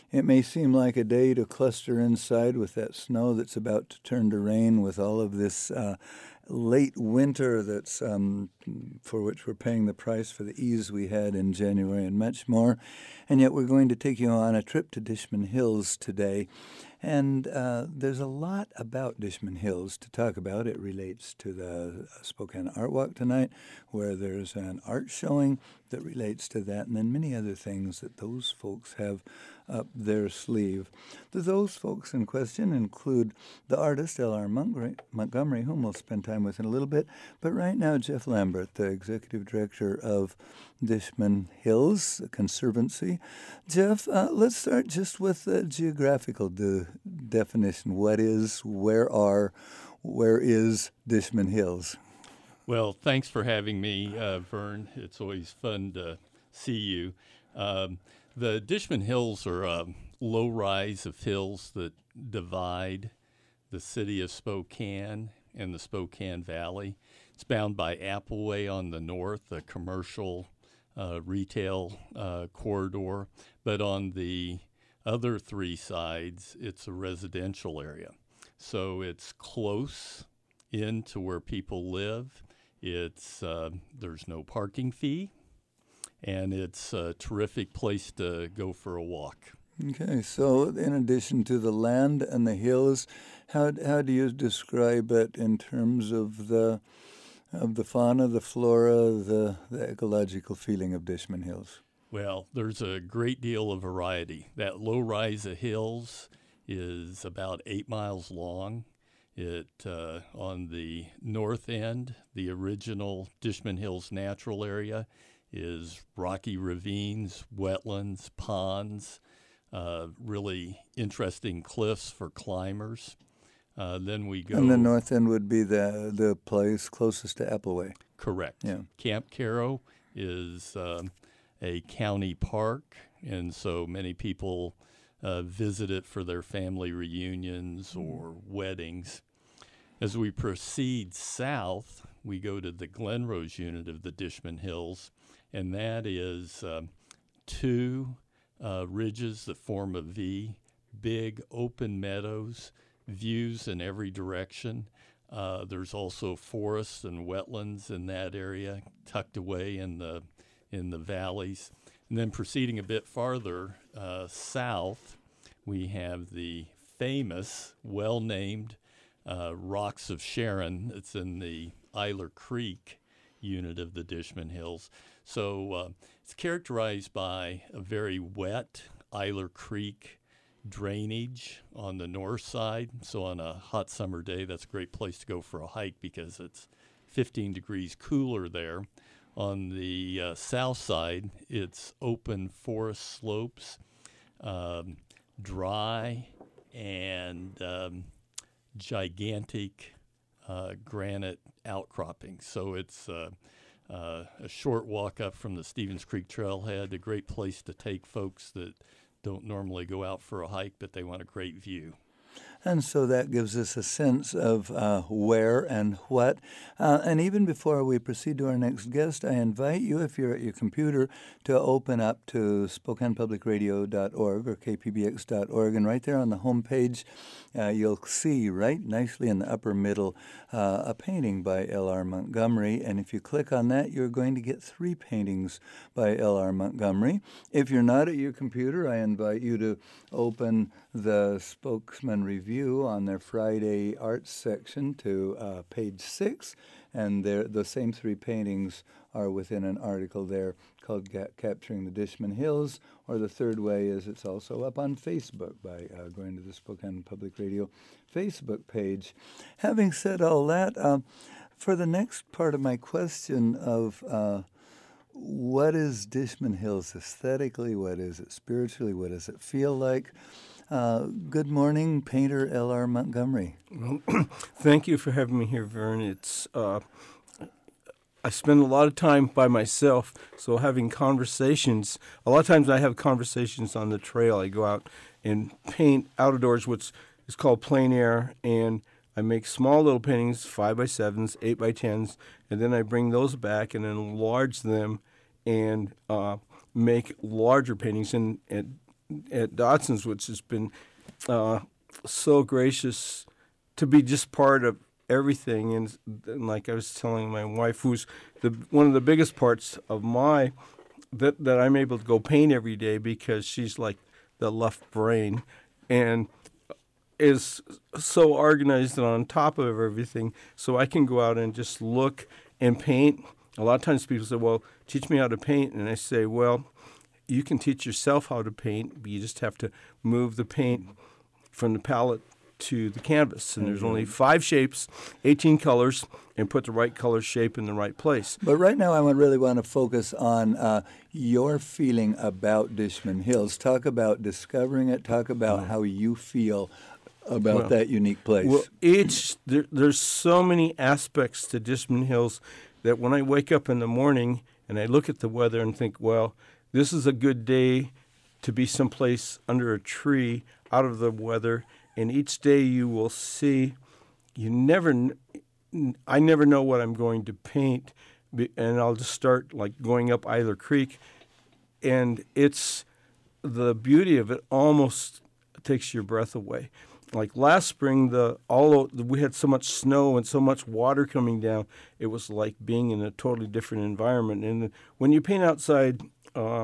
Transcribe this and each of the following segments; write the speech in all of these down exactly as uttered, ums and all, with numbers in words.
It may seem like a day to cluster inside with that snow that's about to turn to rain, with all of this uh, late winter that's um, for which we're paying the price for the ease we had in January and much more. And yet we're going to take you on a trip to Dishman Hills today. And uh, there's a lot about Dishman Hills to talk about. It relates to the Spokane Art Walk tonight, where there's an art showing that relates to that, and then many other things that those folks have up their sleeve. The, those folks in question include the artist L R Montgomery, whom we'll spend time with in a little bit. But right now, Jeff Lambert, the executive director of Dishman Hills Conservancy. Jeff, uh, let's start just with the geographical de- definition. What is, where are, where is Dishman Hills? Well, thanks for having me, uh, Vern. It's always fun to see you. Um, the Dishman Hills are a low rise of hills that divide the city of Spokane and the Spokane Valley. It's bound by Appleway on the north, a commercial uh, retail uh, corridor, but on the other three sides, it's a residential area. So it's close in to where people live. It's uh, there's no parking fee, and it's a terrific place to go for a walk. Okay, so in addition to the land and the hills, how how do you describe it in terms of the of the fauna, the flora, the, the ecological feeling of Dishman Hills? Well, there's a great deal of variety. That low rise of hills is about eight miles long. It uh, on the north end, the original Dishman Hills natural area is rocky ravines, wetlands, ponds, uh, really interesting cliffs for climbers. Uh, then we go. And the north end would be the the place closest to Appleway. Correct. Yeah. Camp Caro is um, a county park, and so many people uh, visit it for their family reunions or weddings. As we proceed south, we go to the Glenrose unit of the Dishman Hills, and that is um, two uh, ridges that form a V, big open meadows, views in every direction. Uh, there's also forests and wetlands in that area, tucked away in the in the valleys. And then proceeding a bit farther uh, south, we have the famous, well-named uh, Rocks of Sharon. It's in the Eiler Creek unit of the Dishman Hills. So uh, it's characterized by a very wet Eiler Creek drainage on the north side. So on a hot summer day, that's a great place to go for a hike because it's fifteen degrees cooler there. On the uh, south side, it's open forest slopes, um, dry, and um, gigantic uh, granite outcroppings. So it's uh, uh, a short walk up from the Stevens Creek Trailhead, a great place to take folks that don't normally go out for a hike, but they want a great view. And so that gives us a sense of uh, where and what. Uh, and even before we proceed to our next guest, I invite you, if you're at your computer, to open up to Spokane Public Radio dot org or K P B X dot org. And right there on the home page, uh, you'll see right nicely in the upper middle uh, a painting by L R Montgomery. And if you click on that, you're going to get three paintings by L R Montgomery. If you're not at your computer, I invite you to open the Spokesman Review on their Friday arts section to uh, page six, and the same three paintings are within an article there called Capturing the Dishman Hills, or the third way is it's also up on Facebook by uh, going to the Spokane Public Radio Facebook page. Having said all that, uh, for the next part of my question of uh, what is Dishman Hills aesthetically, what is it spiritually, what does it feel like? Uh, good morning, painter L R Montgomery. Well, thank you for having me here, Vern. It's uh, I spend a lot of time by myself, so having conversations. A lot of times I have conversations on the trail. I go out and paint outdoors, which is called plein air, and I make small little paintings, five by sevens, eight by tens, and then I bring those back and enlarge them and uh, make larger paintings. And, and at Dodson's, which has been uh, so gracious to be just part of everything. And, and like I was telling my wife, who's the one of the biggest parts of my that that I'm able to go paint every day, because she's like the left brain and is so organized and on top of everything, so I can go out and just look and paint. A lot of times people say, well, teach me how to paint. And I say, well, you can teach yourself how to paint, but you just have to move the paint from the palette to the canvas. And there's only five shapes, eighteen colors, and put the right color shape in the right place. But right now I would really want to focus on uh, your feeling about Dishman Hills. Talk about discovering it. Talk about how you feel about Well, that unique place. Well, each there, there's so many aspects to Dishman Hills that when I wake up in the morning and I look at the weather and think, well, this is a good day to be someplace under a tree, out of the weather. And each day you will see, you never, kn- I never know what I'm going to paint, be- and I'll just start like going up Eiler Creek, and it's the beauty of it almost takes your breath away. Like last spring, the all o- we had so much snow and so much water coming down. It was like being in a totally different environment. And when you paint outside, uh,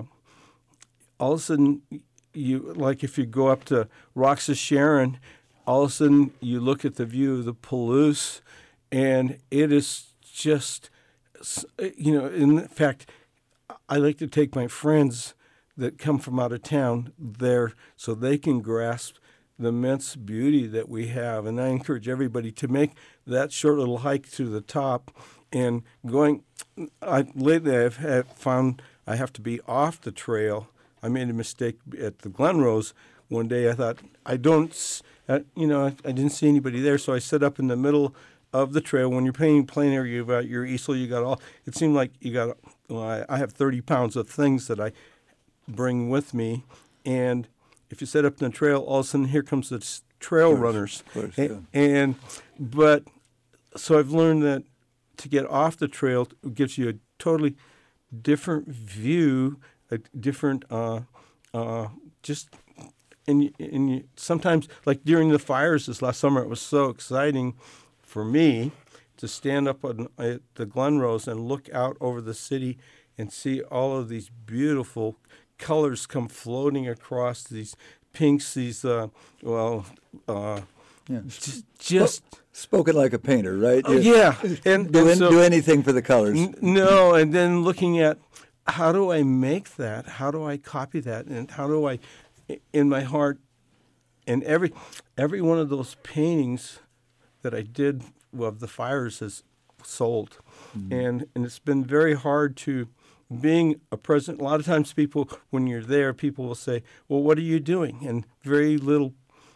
all of a sudden, you like if you go up to Rocks of Sharon, all of a sudden you look at the view of the Palouse, and it is just, you know. In fact, I like to take my friends that come from out of town there so they can grasp the immense beauty that we have. And I encourage everybody to make that short little hike to the top. And going, I lately I've had found I have to be off the trail. I made a mistake at the Glen Rose one day. I thought, I don't, uh, you know, I, I didn't see anybody there, so I set up in the middle of the trail. When you're painting plein air, you've got your easel, you got all, it seemed like you got, well, I, I have thirty pounds of things that I bring with me. And if you set up in the trail, all of a sudden here comes the s- trail Of course, runners. of course, and, yeah. and, but, so I've learned that to get off the trail gives you a totally different view, a different, uh, uh, just, and, you, and you, sometimes, like during the fires this last summer, it was so exciting for me to stand up on, at the Glen Rose and look out over the city and see all of these beautiful colors come floating across, these pinks, these, uh, well, uh, Yeah. just, just Spoken like a painter, right? oh, You- yeah. And, Do, and an- so- do anything for the colors. N- No, and then looking at how do I make that? How do I copy that? And how do I, i- in my heart, and every every one of those paintings that I did of the fires has sold, and and it's been very hard to being a president. A lot of times, people when you're there, people will say, "Well, what are you doing?" And very little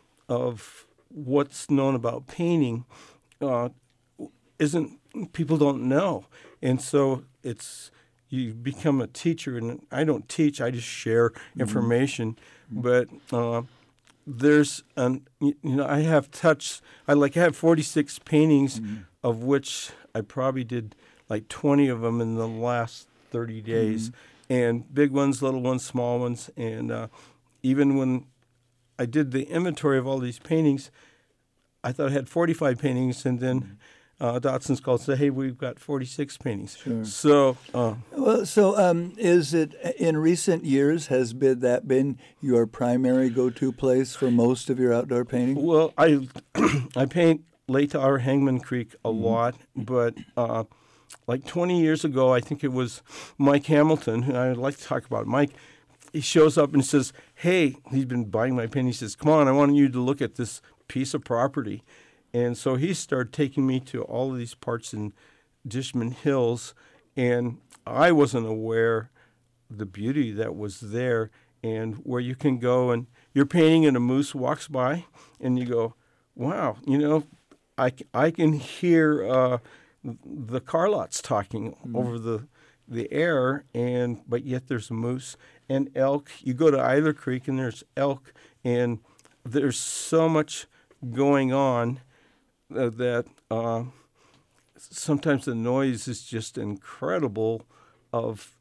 of what's known about painting uh, isn't, people don't know. And so it's, you become a teacher, and I don't teach, I just share information. But uh, there's, an, you know, I have touched, I like, I have forty-six paintings, of which I probably did like twenty of them in the last thirty days. And big ones, little ones, small ones. And uh, even when I did the inventory of all these paintings, I thought I had forty-five paintings, and then uh, Dodson's called and said, hey, we've got forty-six paintings. Sure. So, uh, Well, so um, is it in recent years, has been that been your primary go-to place for most of your outdoor painting? well, I I paint Lake to our Hangman Creek a lot, but uh, like twenty years ago, I think it was Mike Hamilton, and I'd like to talk about Mike. He shows up and says, hey, he's been buying my painting. He says, come on, I want you to look at this piece of property. And so he started taking me to all of these parts in Dishman Hills, and I wasn't aware the beauty that was there, and where you can go and you're painting and a moose walks by, and you go, wow, you know, I, c- I can hear uh, the car lots talking over the the air, and but yet there's a moose and elk. You go to Eiler Creek and there's elk, and there's so much going on uh, that uh, sometimes the noise is just incredible of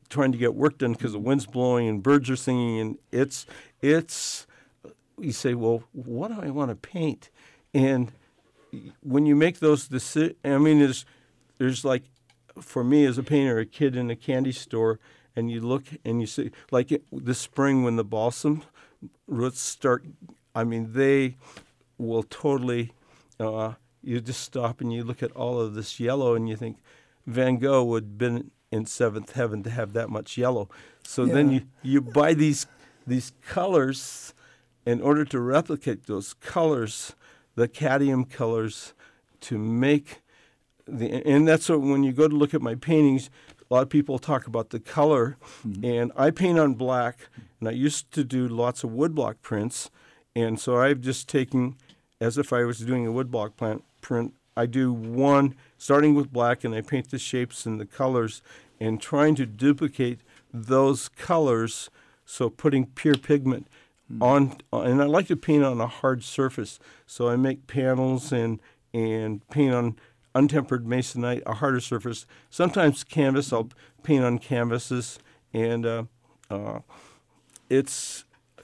trying to get work done because the wind's blowing and birds are singing, and it's it's. You say, well, what do I want to paint? And when you make those decisions, I mean, there's there's like, for me as a painter, a kid in a candy store, and you look and you see, like it, this spring when the balsam roots start, I mean, they will totally. Uh, you just stop and you look at all of this yellow, and you think Van Gogh would have been in seventh heaven to have that much yellow. So Yeah. then you, you buy these these colors in order to replicate those colors, the cadmium colors, to make the. And that's what, when you go to look at my paintings, a lot of people talk about the color, mm-hmm. and I paint on black, and I used to do lots of woodblock prints, and so I've just taken, as if I was doing a woodblock plant print, I do one, starting with black, and I paint the shapes and the colors, and trying to duplicate those colors, so putting pure pigment mm. on, and I like to paint on a hard surface, so I make panels and and paint on untempered masonite, a harder surface. Sometimes canvas, I'll paint on canvases, and uh, uh, it's,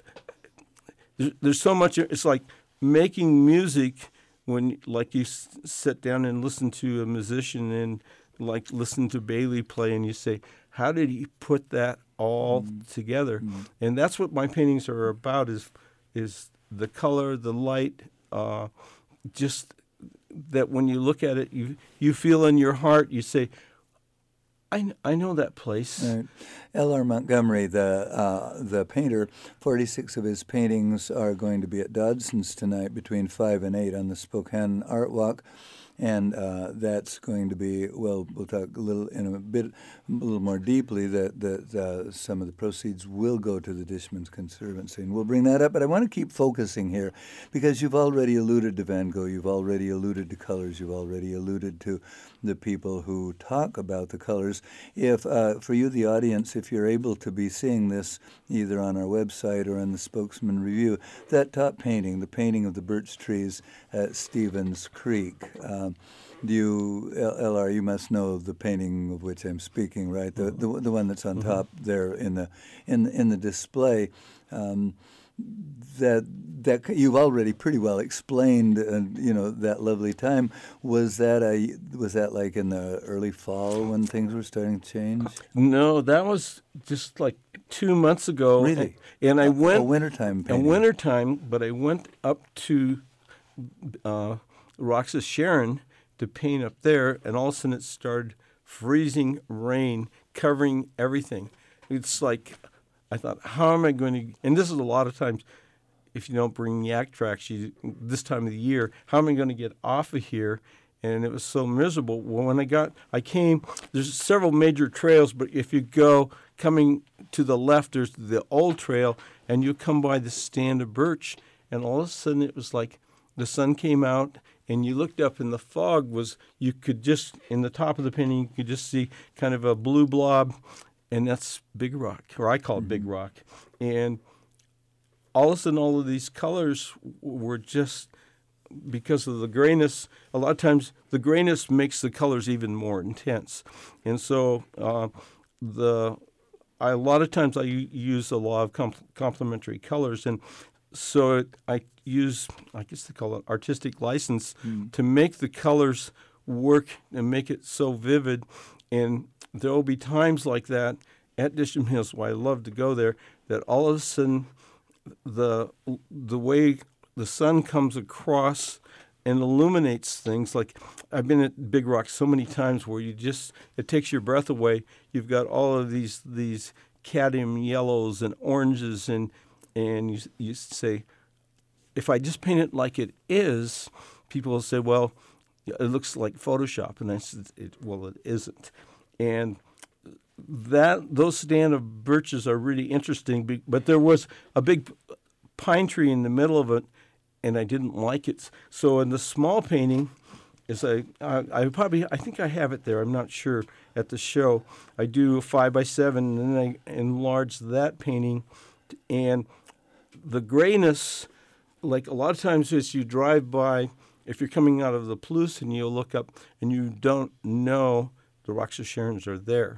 there's, there's so much, it's like making music when, like, you s- sit down and listen to a musician and, like, listen to Bailey play, and you say, how did he put that all mm. together? Mm. And that's what my paintings are about, is is the color, the light, uh, just that when you look at it, you you feel in your heart, you say, I, kn- I know that place. Right. L R. Montgomery, the uh, the painter, forty-six of his paintings are going to be at Dodson's tonight between five and eight on the Spokane Art Walk. And uh, that's going to be, well, we'll talk a little in a bit, a little more deeply, that, that uh, some of the proceeds will go to the Dishman's Conservancy. And we'll bring that up, but I want to keep focusing here, because you've already alluded to Van Gogh, you've already alluded to colors, you've already alluded to the people who talk about the colors. If, uh, for you, the audience, if you're able to be seeing this either on our website or in the Spokesman Review, that top painting, the painting of the birch trees at Stevens Creek, um, do you, L R, you must know the painting of which I'm speaking, right? The the, the one that's on mm-hmm. top there in the in in the display. Um, that that you've already pretty well explained, uh, you know, that lovely time. Was that a was that like in the early fall when things were starting to change? No, that was just like two months ago. Really? And, and I a, went a wintertime painting. A wintertime, but I went up to uh, Roxas Sharon to paint up there, and all of a sudden it started freezing rain covering everything. It's like, I thought, how am I going to, and this is a lot of times, if you don't bring yak tracks you, this time of the year, how am I going to get off of here? And it was so miserable. Well, when I got, I came, there's several major trails, but if you go coming to the left, there's the old trail, and you come by the stand of birch, and all of a sudden it was like the sun came out, and you looked up, and the fog was, you could just, in the top of the painting, you could just see kind of a blue blob, and that's Big Rock, or I call it mm-hmm. Big Rock. And all of a sudden, all of these colors were just, because of the grayness, a lot of times the grayness makes the colors even more intense. And so uh, the I, a lot of times I u- use the law of com- complementary colors, and so it, I use, I guess they call it artistic license, mm. to make the colors work and make it so vivid. And there will be times like that at Dishman Hills, where I love to go there, that all of a sudden the the way the sun comes across and illuminates things. Like, I've been at Big Rock so many times where you just, it takes your breath away. You've got all of these these cadmium yellows and oranges, and and you you say, if I just paint it like it is, people will say, well, it looks like Photoshop. And I said, it, well, it isn't. And that those stand of birches are really interesting, but there was a big pine tree in the middle of it, and I didn't like it. So in the small painting, is I, I, I probably, I think I have it there, I'm not sure, at the show. I do a five by seven, and then I enlarge that painting. And the grayness, like a lot of times as you drive by, if you're coming out of the Palouse and you'll look up and you don't know the Roxas Sharons are there.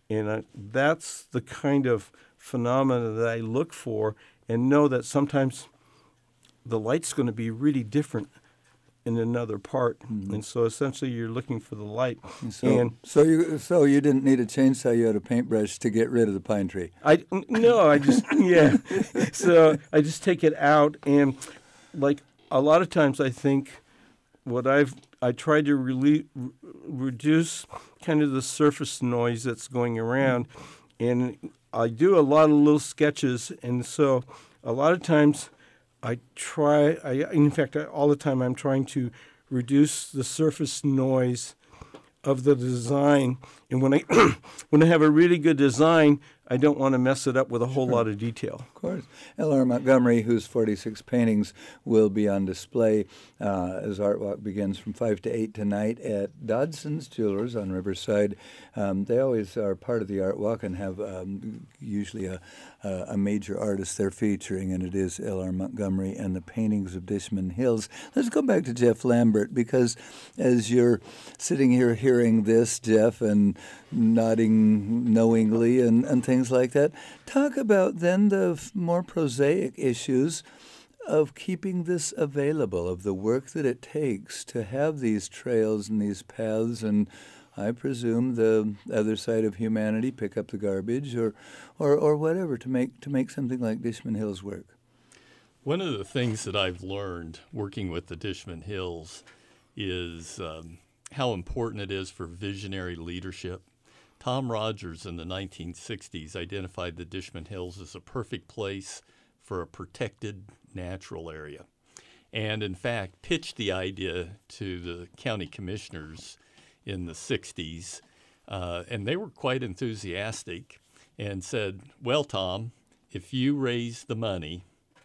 And I, that's the kind of phenomena that I look for, and know that sometimes the light's going to be really different in another part. Mm-hmm. And so essentially you're looking for the light. So, and so you so you didn't need a chainsaw, you had a paintbrush to get rid of the pine tree. I no, I just yeah. So I just take it out, and like a lot of times I think what I've I try to really re- reduce kind of the surface noise that's going around, and I do a lot of little sketches, and so a lot of times I try, I, in fact, I, all the time I'm trying to reduce the surface noise of the design. And when I when I have a really good design, I don't want to mess it up with a whole Sure. lot of detail. Of course. L R Montgomery, whose forty-six paintings will be on display uh, as Art Walk begins from five to eight tonight at Dodson's Jewelers on Riverside. Um, they always are part of the Art Walk and have um, usually a, a, a major artist they're featuring, and it is L R Montgomery and the paintings of Dishman Hills. Let's go back to Jeff Lambert, because as you're sitting here hearing this, Jeff, and nodding knowingly and, and things like that, talk about then the f- more prosaic issues of keeping this available, of the work that it takes to have these trails and these paths, and I presume the other side of humanity pick up the garbage or, or, or whatever to make to make something like Dishman Hills work. One of the things that I've learned working with the Dishman Hills is um, how important it is for visionary leadership. Tom Rogers in the nineteen sixties identified the Dishman Hills as a perfect place for a protected natural area, and in fact pitched the idea to the county commissioners in the sixties, uh, and they were quite enthusiastic and said, well, Tom, if you raise the money,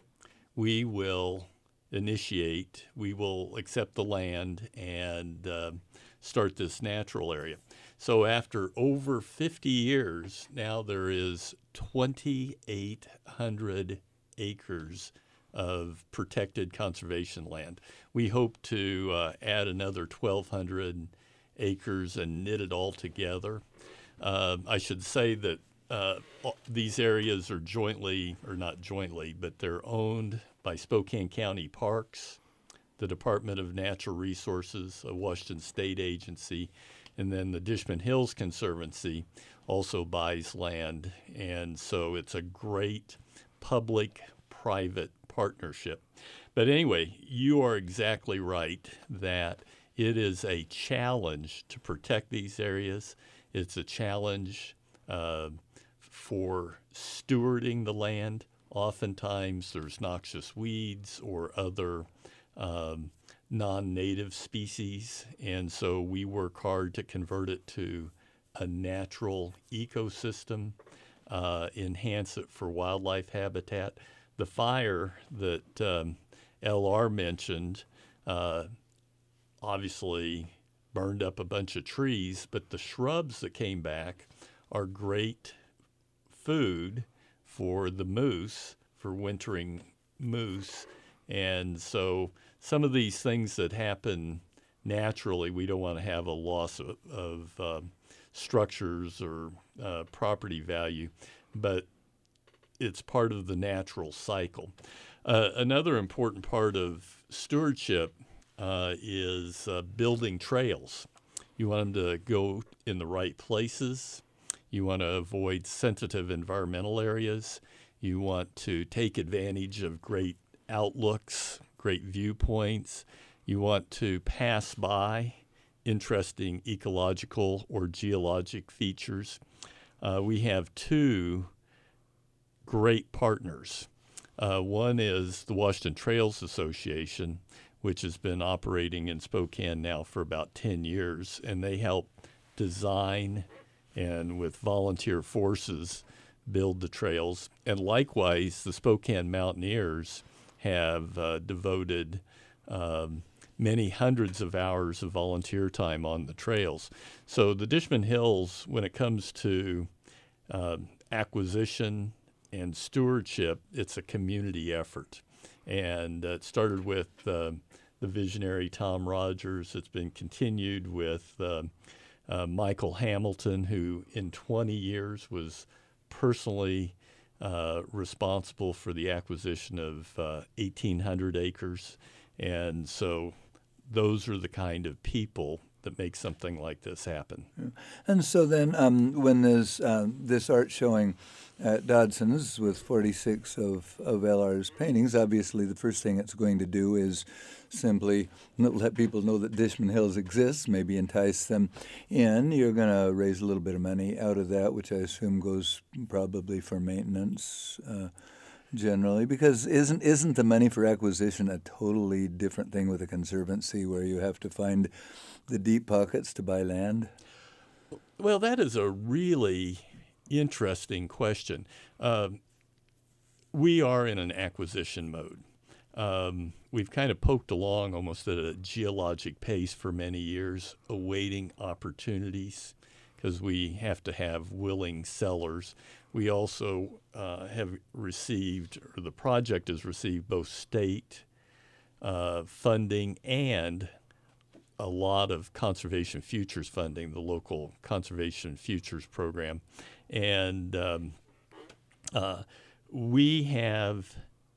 we will initiate, we will accept the land and uh, start this natural area. So after over fifty years, now there is twenty-eight hundred acres of protected conservation land. We hope to uh, add another twelve hundred acres and knit it all together. Uh, I should say that uh, these areas are jointly, or not jointly, but they're owned by Spokane County Parks, the Department of Natural Resources, a Washington State agency, and then the Dishman Hills Conservancy also buys land. And so it's a great public-private partnership. But anyway, you are exactly right that it is a challenge to protect these areas. It's a challenge uh, for stewarding the land. Oftentimes there's noxious weeds or other um, non-native species, and so we work hard to convert it to a natural ecosystem, uh, enhance it for wildlife habitat. The fire that um, L R mentioned uh, obviously burned up a bunch of trees, but the shrubs that came back are great food for the moose, for wintering moose. And so some of these things that happen naturally, we don't want to have a loss of, of uh, structures or uh, property value, but it's part of the natural cycle. Uh, another important part of stewardship uh, is uh, building trails. You want them to go in the right places. You want to avoid sensitive environmental areas. You want to take advantage of great outlooks, great viewpoints. You want to pass by interesting ecological or geologic features. Uh, we have two great partners. Uh, one is the Washington Trails Association, which has been operating in Spokane now for about ten years, and they help design and with volunteer forces build the trails. And likewise, the Spokane Mountaineers have uh, devoted um, many hundreds of hours of volunteer time on the trails. So the Dishman Hills, when it comes to uh, acquisition and stewardship, it's a community effort. And uh, it started with uh, the visionary Tom Rogers. It's been continued with uh, uh, Michael Hamilton, who in twenty years was personally uh, responsible for the acquisition of uh, eighteen hundred acres. And so those are the kind of people that make something like this happen. Yeah. And so then um, when there's uh, this art showing at Dodson's with forty-six of, of L R's paintings, obviously the first thing it's going to do is simply let people know that Dishman Hills exists, maybe entice them in. You're going to raise a little bit of money out of that, which I assume goes probably for maintenance uh, generally, because isn't isn't the money for acquisition a totally different thing with a conservancy where you have to find the deep pockets to buy land? Well, that is a really interesting question. Um, we are in an acquisition mode. Um, we've kind of poked along almost at a geologic pace for many years, awaiting opportunities because we have to have willing sellers. We also uh, have received, or the project has received, both state uh, funding and a lot of Conservation Futures funding, the local Conservation Futures program. And um, uh, we have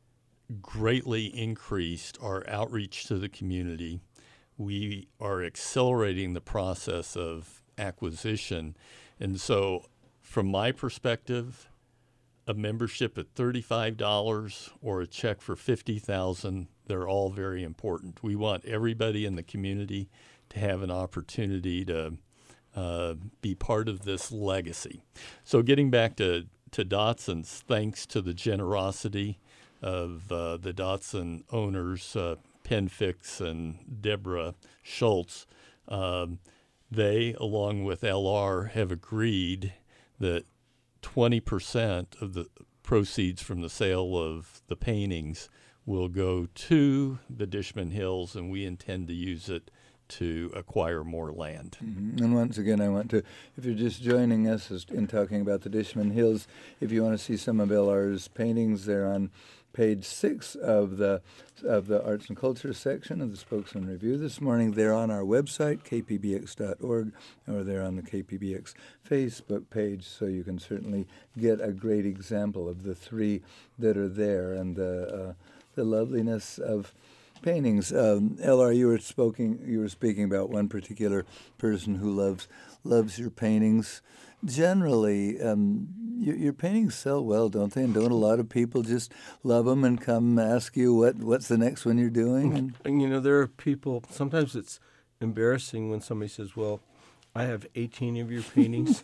greatly increased our outreach to the community. We are accelerating the process of acquisition. And so from my perspective, a membership at thirty-five dollars or a check for fifty thousand dollars, they're all very important. We want everybody in the community to have an opportunity to uh, be part of this legacy. So getting back to, to Dodson's, thanks to the generosity of uh, the Dodson owners, uh, Penfix and Deborah Schultz, um, they, along with L R, have agreed that twenty percent of the proceeds from the sale of the paintings will go to the Dishman Hills, and we intend to use it to acquire more land. Mm-hmm. And once again, I want to, if you're just joining us in talking about the Dishman Hills, if you want to see some of L R's paintings, they're on page six of the of the Arts and Culture section of the Spokesman Review this morning. They're on our website, k p b x dot org, or they're on the K P B X Facebook page, so you can certainly get a great example of the three that are there and the uh, the loveliness of paintings. Um, L R, you were speaking you were speaking about one particular person who loves loves your paintings. Generally, um, your, your paintings sell well, don't they? And don't a lot of people just love them and come ask you what, what's the next one you're doing? And, and you know, there are people, sometimes it's embarrassing when somebody says, well, I have eighteen of your paintings.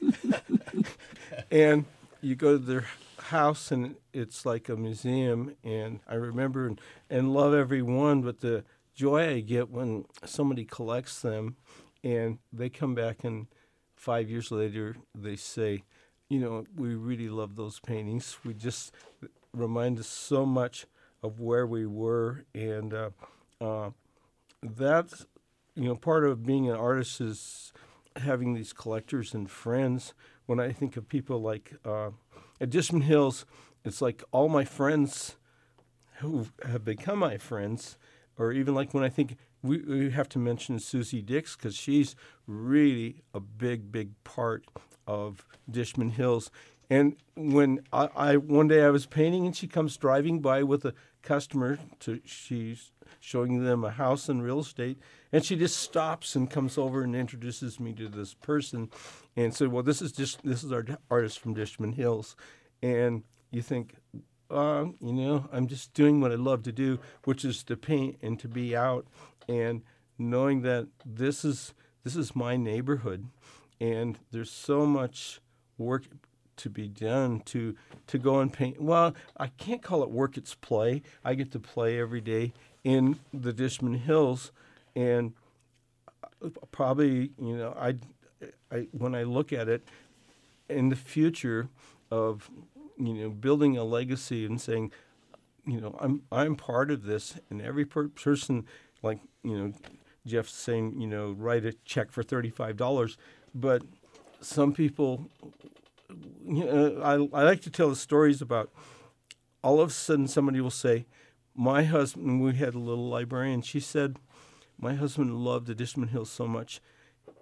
And you go to their house and it's like a museum. And I remember and, and love every one, but the joy I get when somebody collects them and they come back and five years later, they say, you know, we really love those paintings. We just remind us so much of where we were. And uh, uh, that's, you know, part of being an artist is having these collectors and friends. When I think of people like uh, at Dishman Hills, it's like all my friends who have become my friends, or even like when I think, We, we have to mention Susie Dix because she's really a big, big part of Dishman Hills. And when I, I one day I was painting and she comes driving by with a customer, to she's showing them a house and real estate, and she just stops and comes over and introduces me to this person, and said, "Well, this is just this is our artist from Dishman Hills," and you think, uh, you know, I'm just doing what I love to do, which is to paint and to be out. And knowing that this is this is my neighborhood, and there's so much work to be done to to go and paint. Well, I can't call it work; it's play. I get to play every day in the Dishman Hills, and probably, you know, I, I when I look at it in the future of, you know, building a legacy and saying, you know, I'm I'm part of this, and every per- person. Like, you know, Jeff's saying, you know, write a check for thirty-five dollars. But some people, you know, I, I like to tell the stories about all of a sudden somebody will say, my husband, we had a little librarian, she said, my husband loved the Dishman Hills so much.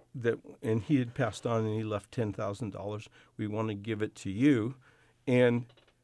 that, and he had passed on and he left ten thousand dollars. We want to give it to you. And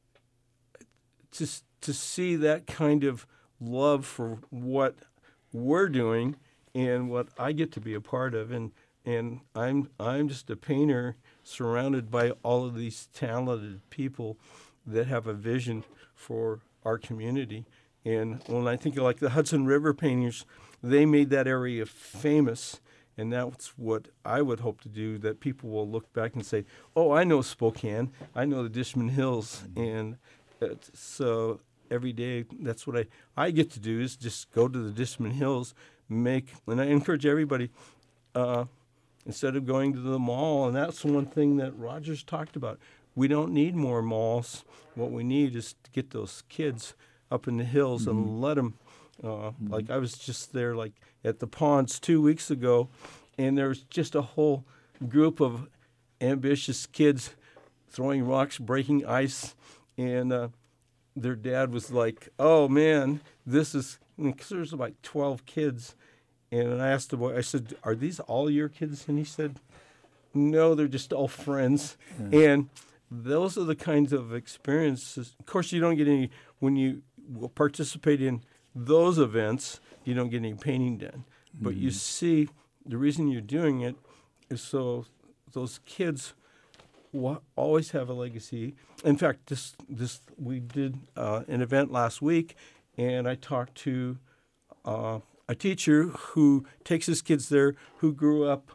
to, to see that kind of love for what we're doing and what I get to be a part of. And, and I'm, I'm just a painter surrounded by all of these talented people that have a vision for our community. And when I think of like the Hudson River painters, they made that area famous. And that's what I would hope to do, that people will look back and say, oh, I know Spokane. I know the Dishman Hills. And it's, so every day, that's what I, I get to do, is just go to the Dishman Hills, make, and I encourage everybody, uh, instead of going to the mall, and that's one thing that Rogers talked about. We don't need more malls. What we need is to get those kids up in the hills mm-hmm. and let them, uh, mm-hmm. like I was just there like at the ponds two weeks ago, and there was just a whole group of ambitious kids throwing rocks, breaking ice, and uh, their dad was like, oh man, this is, because there's like twelve kids. And I asked the boy, I said, are these all your kids? And he said, no, they're just all friends. Yeah. And those are the kinds of experiences. Of course, you don't get any, when you participate in those events, you don't get any painting done. Mm-hmm. But you see, the reason you're doing it is so those kids wa- always have a legacy. In fact, this, this we did uh, an event last week, and I talked to uh, a teacher who takes his kids there who grew up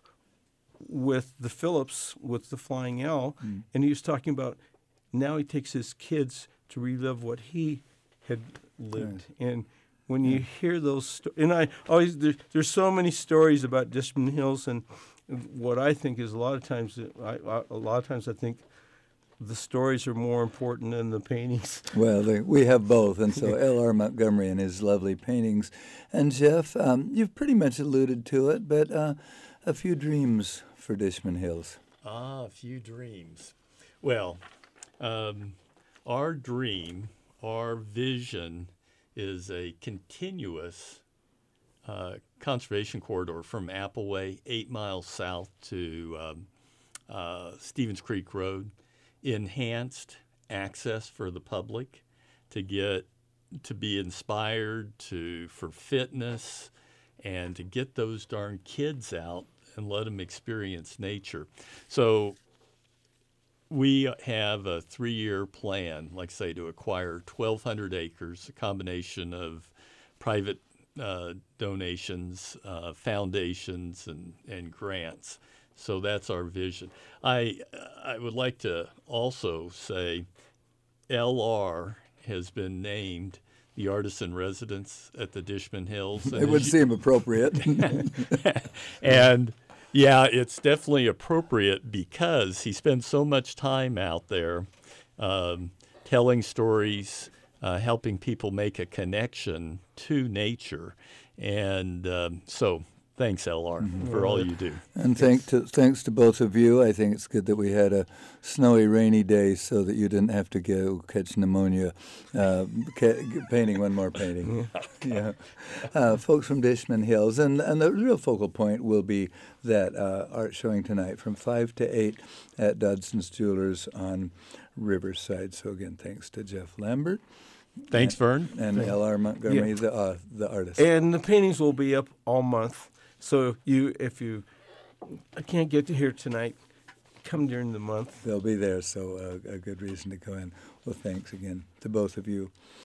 with the Phillips, with the Flying L, mm. and he was talking about now he takes his kids to relive what he had lived. Right. And when yeah. you hear those sto- and I always there, there's so many stories about Dishman Hills, and what I think is a lot of times I, I, a lot of times I think the stories are more important than the paintings. Well, they, we have both, and so L R Montgomery and his lovely paintings. And Jeff, um, you've pretty much alluded to it, but uh, a few dreams for Dishman Hills. Ah, a few dreams. Well, um, our dream, our vision is a continuous uh, conservation corridor from Appleway, eight miles south to um, uh, Stevens Creek Road. Enhanced access for the public to get to be inspired to for fitness and to get those darn kids out and let them experience nature. So we have a three-year plan, like I say, to acquire twelve hundred acres, a combination of private uh, donations, uh, foundations, and, and grants. So that's our vision. I I would like to also say L R has been named the artist in residence at the Dishman Hills. It would seem appropriate. And yeah, it's definitely appropriate because he spends so much time out there um, telling stories, uh, helping people make a connection to nature. And um, so thanks, L R, mm-hmm. for all you do. And thank to, thanks to both of you. I think it's good that we had a snowy, rainy day so that you didn't have to go catch pneumonia uh, ca- painting one more painting. yeah, uh, folks from Dishman Hills. And, and the real focal point will be that uh, art showing tonight from five to eight at Dodson's Jewelers on Riverside. So again, thanks to Jeff Lambert. Thanks, Vern. And L R Montgomery, yeah. the, uh, the artist. And the paintings will be up all month. So you, if you I can't get to here tonight, come during the month. They'll be there, so uh, a good reason to go in. Well, thanks again to both of you.